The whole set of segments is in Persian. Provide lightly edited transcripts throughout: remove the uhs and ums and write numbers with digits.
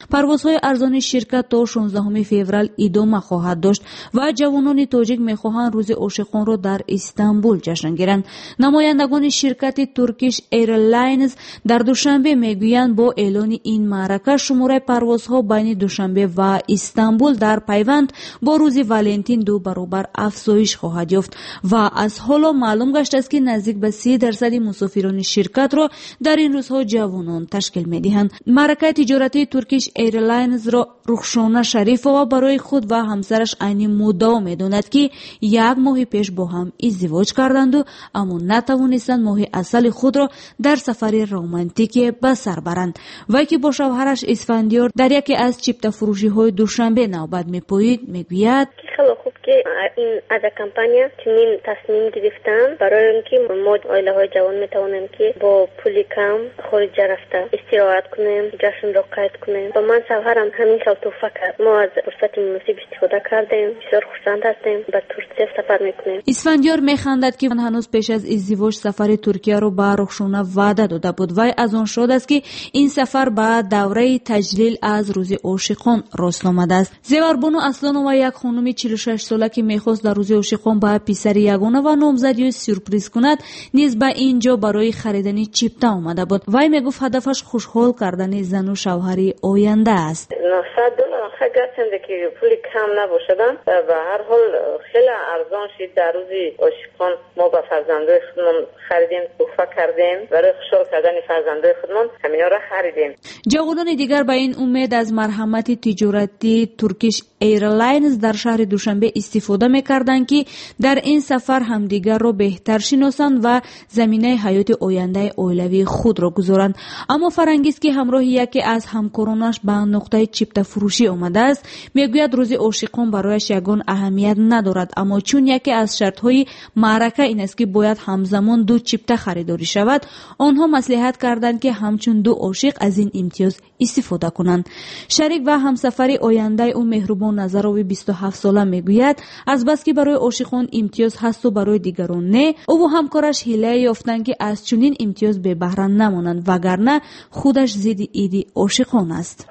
پروازهای ارزان شرکت تا 16 فوریه ادامه خواهد داشت و جوانان تاجیک می‌خواهند روز عاشقان را در استانبول جشن گیرند. نمایندگان شرکت ترکیش ایرلاینز در دوشنبه میگویند با اعلان این معرکه شماره پروازها بین دوشنبه و استانبول در پیوند با روز ولنتین 2 برابر افزایش خواهد یافت و از حالا معلوم گشته است که نزدیک به 30% مسافران شرکت را در این روزها جوانان تشکیل می‌دهند. معرکه تجارتی ترکیش ایرلاینز را رخشانه شریفова برای خود و همسرش عین مدعا می‌داند که 1 ماه پیش با هم ازدواج کردند و اما نتوانستند ماه اصل خود را در سفر رمانتیک به سر برند. وی که با شوهرش اسفندیار در یکی از چیپتا فروشی‌های دوشنبه نوبت می‌پوید میگوید خیلی خوب که این از کمپانی چنین تصمیم گرفتن برای اینکه ما عائله‌های جوان میتوانیم که با پول کم خارج رفته استراحت کنیم، جشن را قید کنیم. و من شوهرم همین سال توفیق کرد. ما از فرصت مناسب استفاده کردیم. بسیار خوشحال هستیم. به ترکیه سفر میکنیم. اسفندیار میخندد که هنوز پیش از ازدواج سفر ترکیه را به رخشانه وعده داده بود. وی از آن شاد است که این سفر به دوره تجلیل از روز عاشقان راست آمده است. زیوربانو اسلانова یک خانم 46 ساله که میخواست در روز عاشقان به پسر یگانه و نامزدی سورپرایز کند نیز به اینجا برای خریدن چیپتا آمده بود. وی میگفت هدفش خوشحال کردن زن و شوهری آینده است. $900 گرچند که پول کم نباشدن و هر حال خیلی ارزان شد. در روز عاشقان ما به فرزندای خودمان خریدیم، تحفه کردیم برای خوشحال کردن فرزندای خودمان همینا را خریدیم. جوانان دیگر به این امید از مرحمت تجارتی ترکیش ایرلاینز در شهر دوشنبه استفاده می‌کردند که در این سفر همدیگر را بهتر شناسند و زمینه حیات آینده اولوی خود را گذارند. اما فرانگیز که همراه یکی از همکارانش به نقطه چیپتا فروشی آمده است میگوید روز عاشقان برایش یگان اهمیت ندارد، اما چون یکی از شرط‌های معرکه این است که باید همزمان 2 چیپتا خریداری شود، آنها مصلحت کردند که همچون 2 عاشق از این امتیاز استفاده کنند. شریک و همسفر آینده او مهربان نظروی 27 ساله میگوید از بس که برای عاشقان امتیاز هست و برای دیگران نه، او و همکارش حیله یافتند که از چنین امتیاز به بهره نمانند، وگرنه خودش ضد ایدی عاشقان است.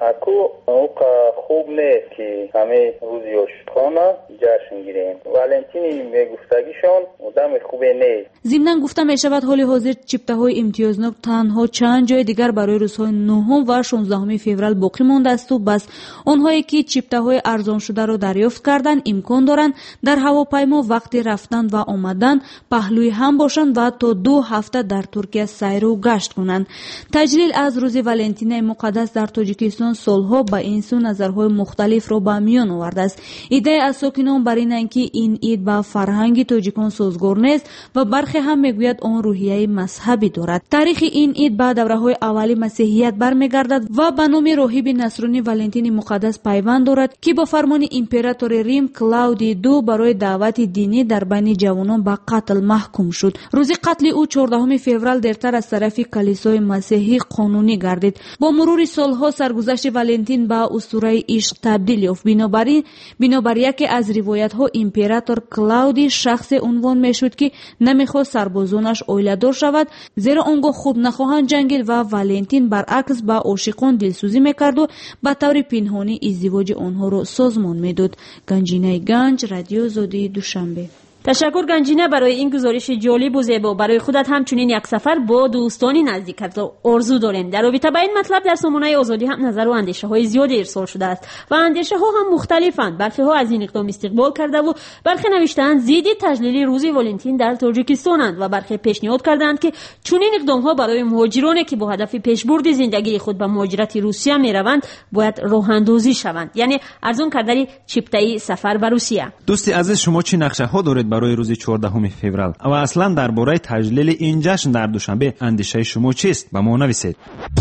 خوب نیست که همه روز عاشقان جشن گیریم. ولنتین میگفتگیشون آدم خوبی نیست. ضمناً گفته می شود حال حاضر چیپتاهای امتیازناک تنها چند جای دیگر برای روزهای 9 و 16 فوریه باقی مانده است و بس آنهایی که چیپتاهای ارزان شده را دریافت کردند امکان دارند در هواپیما وقت رفتن و آمدن پهلوی هم باشند و تا 2 هفته در ترکیه سیر و گشت کنند. تجلیل از روز ولنتین مقدس در تاجیکستان سالها با این سو نظرهای مختلف را به میان آورده است. ایده از ساکنان بر این است که این عید با فرهنگ تاجیکان سازگار نیست و برخی هم میگوید آن روحیه مذهبی دارد. تاریخ این عید به دوره‌های اولی مسیحیت برمیگردد و به نام راهب نصرانی ولنتین مقدس پیوند دارد که با فرمان امپراتور ریم کلاودی دو برای دعوت دینی در بین جوانان به قتل محکوم شد. روز قتل او 14 فوریه دیرتر از طرف کلیسای مسیحی قانونی گردید. با مرور سالها سرگذشت ولنتین به اسطوره عشق تبدیل یافت. بنابر یکی از روایت‌ها امپراتور کلاودی شخص عنوان میشد که نمیخواست سربازانش اویله‌دار شود، زیرا آنگاه خوب نخواهند جنگید و ولنتین برعکس با عاشقان دلسوزی میکرد و به طور پنهانی ازدواج آنها را سازمان میداد. گنجینه گنج، رادیو آزادی، دوشنبه. تشکر گنجینه برای این گزارش جالب و زیبا. برای خودت همچنین یک سفر با دوستانی نزدیکت آرزو داریم. در رابطه با این مطلب در سامانه آزادی هم نظر و اندیشه های زیادی ارسال شده است و اندیشه ها هم مختلفند. برخی ها از این اقدام استقبال کرده و برخی نوشتند ضد تجلیل روز ولنتین در تاجیکستانند و برخی پیشنهاد کردند که چنین اقدام ها برای مهاجرانی که با هدف پیشبرد زندگی خود به مهاجرت روسیه میروند باید راه اندازی شوند، یعنی ارزان کردن چیپتای سفر به روسیه. دوستی عزیز، شما چه نقشه ها دارید برای روز 14 فوریه و اصلا درباره تجلیل این جشن در دوشنبه اندیشه شما چیست؟ به ما نویسید.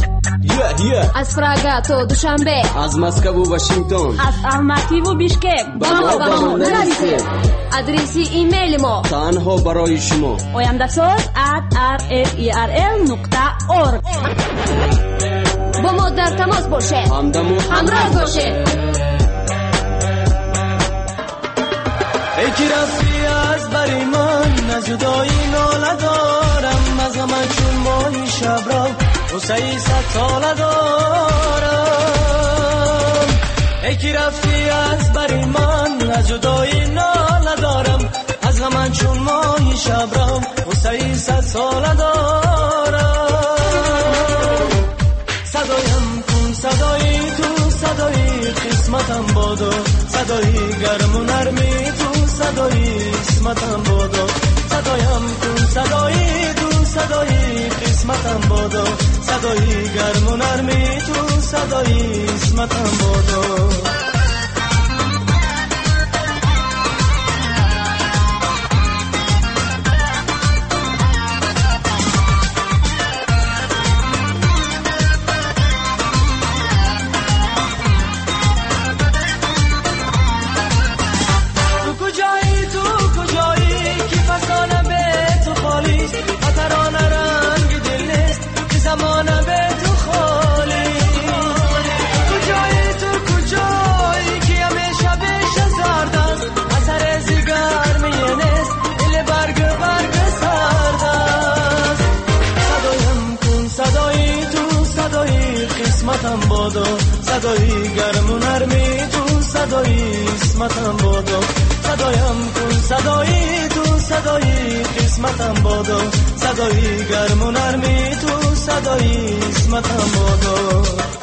از پراگ تا دوشنبه، از مسکو و واشنگتن، از الماتی و بیشکک با ما نویسید. آدرس ایمیل ما تنها برای شما oyandasaz@rferl.org. با ما در تماس باشه، همراه باشه. ای که رفتی از بری من، نجدایی ناله دارم، از غم چون ماهی شب را غصه 100 ساله دارم. یکی رفتی از بری من از جدایی ناله دارم از غمن چون ماهی شبرم وسعی 100 ساله دارم صدایم کن صدایی تو صدایی قسمتم بادو صدایی گرم و نرمی تو صدایی قسمتم بادو صدایم کن صدایی تو صدایی قسمتم بادو صدایی گرم و نرمی تو صدایی قسمتم بادو قسمتم بادو صدایی گرم و نرمی تو صدایی قسمتم بادو صدایم کن صدایی تو صدایی قسمتم بادو صدایی گرم و نرمی تو صدایی قسمتم بادو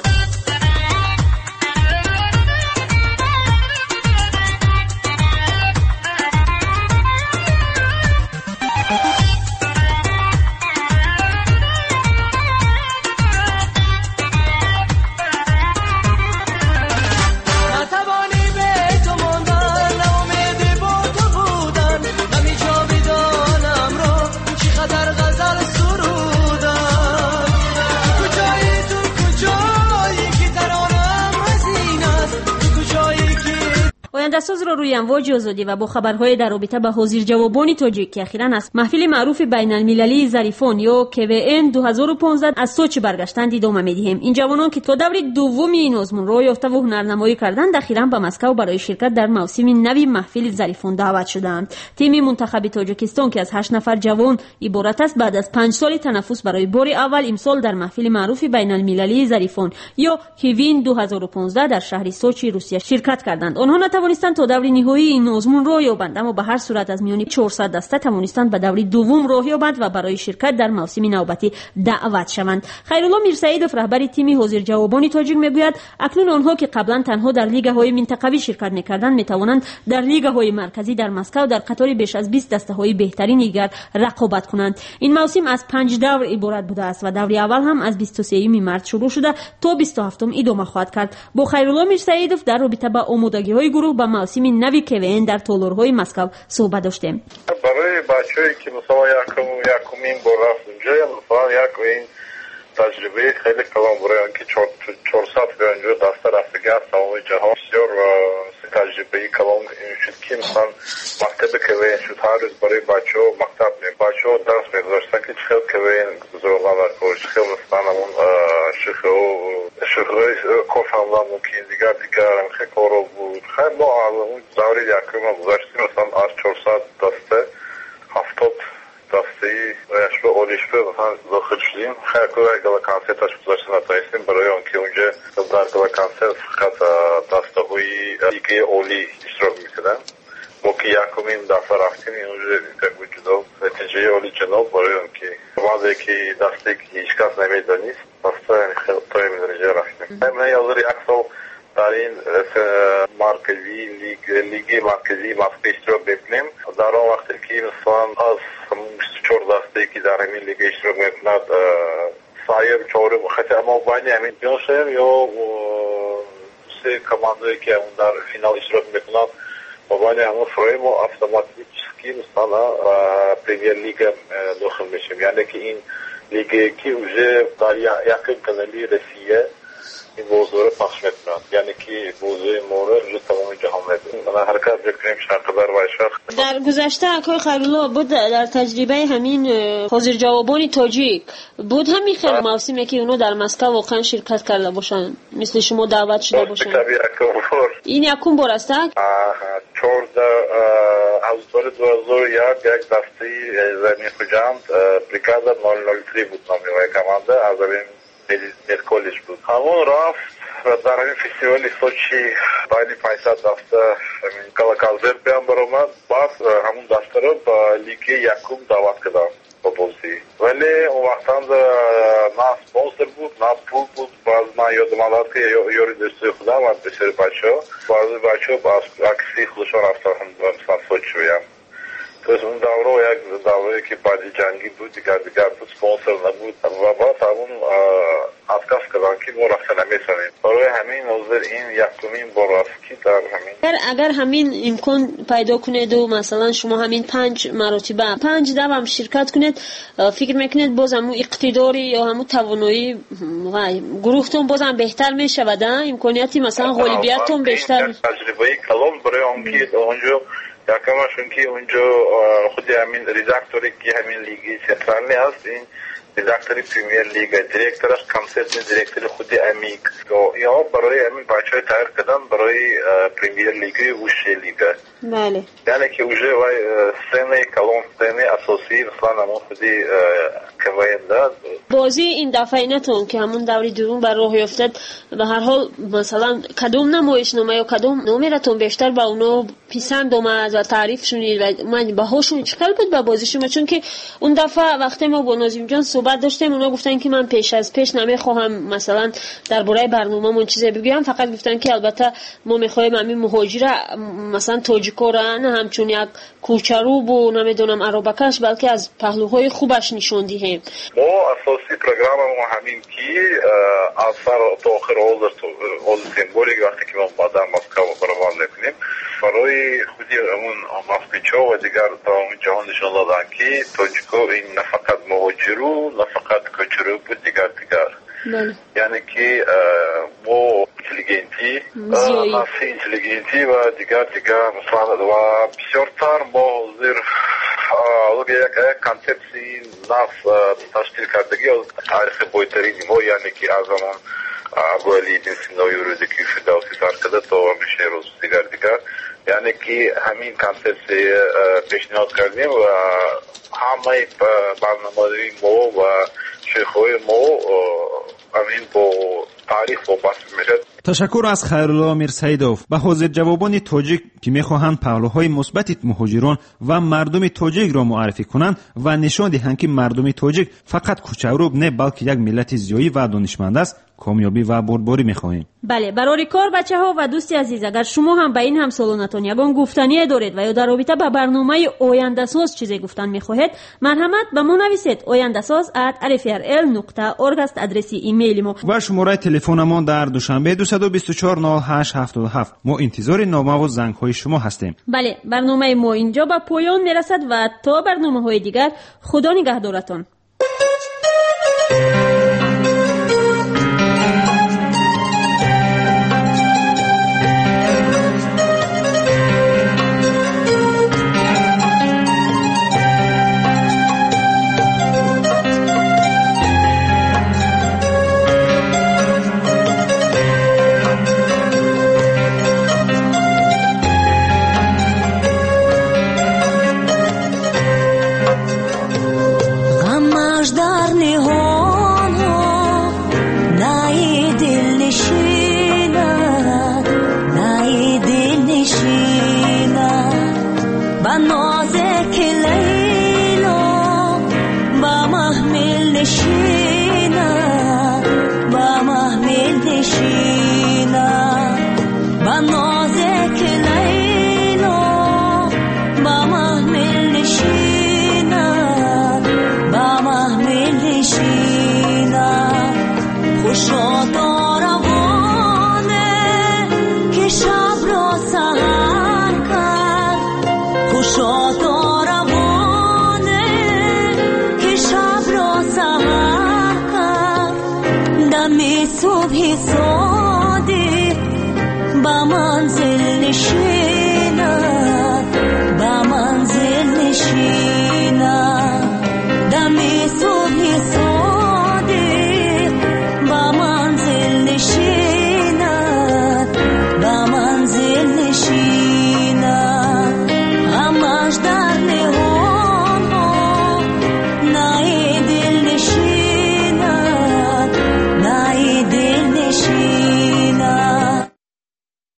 آینده‌ساز را روی امواج آزادی و با خبرهای در رابطه با حاضر جوابان تاجیک که اخیراً از محفل معروف بین المللی ظریفان یا KVN 2015 از سوچ برگشتند ادامه می‌دهیم. این جوانان که تا دور دوم این آزمون را یافته و هنرنمایی کردند اخیراً به مسکو برای شرکت در موسم نوی محفل ظریفان دعوت شدند. تیم منتخب تاجیکستان که از 8 نفر جوان عبارت است بعد از 5 سال تنفس برای بار اول امسال در محفل معروف بین المللی ظریفان یا KVN 2015 در شهر سوچ روسیه شرکت کردند. آنها نتوانستند تا دور نهایی این آزمون را یابند، اما به هر صورت از میان 400 دسته توانستند به دور دوم راه یابند و برای شرکت در موسم نوبتی دعوت شوند. خیرالله میرسعیدوف رهبر تیم حاضر جوابان تاجیک میگوید اکنون آنها که قبلا تنها در لیگ‌های منطقوی شرکت می‌کردند می‌توانند در لیگ‌های مرکزی در مسکو در قطار بیش از 20 دسته‌های بهترین دیگر رقابت کنند. این موسم از 5 دور عبارت بوده است و دور اول هم از 23 مارس شروع شده تا 27 ادامه خواهد کرد. با خیرالله میرسعیدوف در رابطه با آمادگی‌های گروه به موسم نوی KVN در تالارهای مسکو صحبت داشتیم. برای بچه‌ای که مثلا یکمین بار رفت اونجا مثلا این تجربه خیلی کلان برای اینکه 400 به اونجا دسته رفتگی از تمام جهان بسیار تجربه کلان شد که مثلا مکتب KVN شد. هر روز برای بچه‌ها مکتب بچه‌ها درس می‌گذاشتن که چه KVN گذارن و چه مثلا اون شغل کارفرما ممکن دیگر خیلی کارو بود. خیلی ما اون دوره یکم گذاشتیم مثلا از 400 دسته 70 دسته شب اولیشپه مثلا داخل شدیم. خیلی گل کنسرتش گذاشتن نتایستیم برای آنکه اونجا در گل کنسرت فقط دسته های لیگ اولی اشتراک میکردن. ما که یکمین دفعه رفتیم اونجا جدا نتیجه اولی جناب برای آنکه بعضی که دسته که هیچ کس نمیدانست دسته خیلی تایم درجه رفتیم. من یادم یک سال در این مرکزی لیگ مرکزی مسکو اشتراک بکنیم. در آن وقتی که مثلا از 4 دسته که در همین لیگ اشتراک میکند سایر چهارم خطی اما بین همین بیاشیم یا سه کماندایی که در فینال اشتراک میکنند و بین همون فریم و автоматически مثلا پریمیر لیگ داخل میشیم. یعنی که این لیگ که уже در یک کانالی روسیه این موضوع رو پخش میکنند. یعنی که موضوع مورد رو تمام جهان میدونم. من حرکت بکنیم شرقبر و شرق. در گذشته اکای خیرالله بود در تجربه همین حاضر جوابان تاجیک بود همین خیلی موسمی که اونو در مسکو واقعا شرکت کرده باشن مثل شما دعوت شده باشن. این یکم بار است؟ 14 از سال 2001 یک دسته زمین خجند بریگادا 003 بود نامی و کمانده از این مرکولیش بود. همون رفت дар ҳамин фестивали сочи байни 500 даста колокалзер биям баромад. Баъд ҳамун дастаро ба лиги якум даъват кардам ба бозӣ. Вале он вақтан на спонсор буд, на пул буд. Баъз ман ёдам албат ки ёри дӯстои худам ва бисёри бачаҳо, баъзе бачаҳо ба акси худашон рафтан мисалан сочи биям. То есть اون دوره یک دوره که بعد جنگی بود، دیگر بود، سپانسر نبود و بعد همون افکاس کردن که ما رفتن نمی‌سنیم. برای همین نظر این یکمین بار است که در همین اگر همین امکان پیدا کنید و مثلا شما همین 5 مرتبه 5 دفعه هم شرکت کنید، فکر میکنید باز هم اقتداری یا هم توانایی گروهتون باز هم بهتر میشود؟ امکانیتی مثلا غالبیتتون بیشتر؟ تجربه کلام برای اون که اونجا یکمشون که اونجا خود همین ریداکتوری که همین لیگی سنترالی هست، این ریداکتوری پریمیر لیگ، دیرکتورش کانسپت دیرکتوری خود امیک یا برای همین بچهای تغییر کردن برای پریمیر لیگ و وش لیگ. بله. یعنی که اونجا وای سنه کلان سنه اساسی مثلا همون خودی کوینده بازی این دفعه نتون که همون دوری درون بر راه افتاد، به هر حال مثلا کدوم نمایشنامه یا کدوم نمرتون بیشتر با اونو پسند اومد و تعریف شونید و من باهاشون چیکار بود با بازی شما؟ چون که اون دفعه وقتی ما با ناظم جان صحبت داشتیم اونا گفتن که من پیش نمیخوام مثلا درباره برنامه‌مون چیزی بگم، فقط گفتن که البته ما میخوایم همین مهاجر مثلا تاجیکا را نه همچون یک کوچروب و نمیدونم عربکش بلکه از پهلوهای خوبش نشون دهیم. ما اساسی پروگراممون همین که از سر تا آخر حاضر سمبولیک وقتی که ما بعد مسکو برنامه میکنیم برای خودی اون مسکوچا و دیگر تا اون جهان نشان دادن که تاجیکا این نه فقط مهاجرو نه فقط کوچروب بود، دیگر یعنی که با اینتلیگنتی نفسی اینتلیگنتی و دیگر مثلا و بسیارتر با حاضر یک کانسپسی نفس تشکیل کردگی از تاریخ بایترین ما، یعنی که از زمان اولی بن سینای روزی که فردوسی سر کرده تا همیشه روز دیگر یعنی که همین کانسپسی پیشنهاد کردیم و همه برنامه‌های ما و شیخ‌های ما همین با تاریخ وابسته میشه. تشکر از خیرالله میرسیدوف. به حاضر جوابان تاجیک که میخواهند پهلوهای مثبت مهاجران و مردم تاجیک را معرفی کنند و نشان دهند که مردم تاجیک فقط کوچروب نه بلکه یک ملت زیایی و دانشمند است، کامیابی و بردباری میخواهیم. بله، برای کار بچه‌ها و دوستی عزیز، اگر شما هم به این همسالانتان یگان گفتنی دارید و یا در رابطه با برنامه آینده ساز چیزی گفتن میخواهید، مرحمت به ما نویسید. oyandasaz@rfrl.org است ادرسی ایمیل ما و شماره تلفن ما در دوشنبه 224 08 77. ما انتظار نامه و زنگ های شما هستیم. بله، برنامه ما اینجا به پایان میرسد و تا برنامه‌های دیگر خدا نگهدارتان. صبح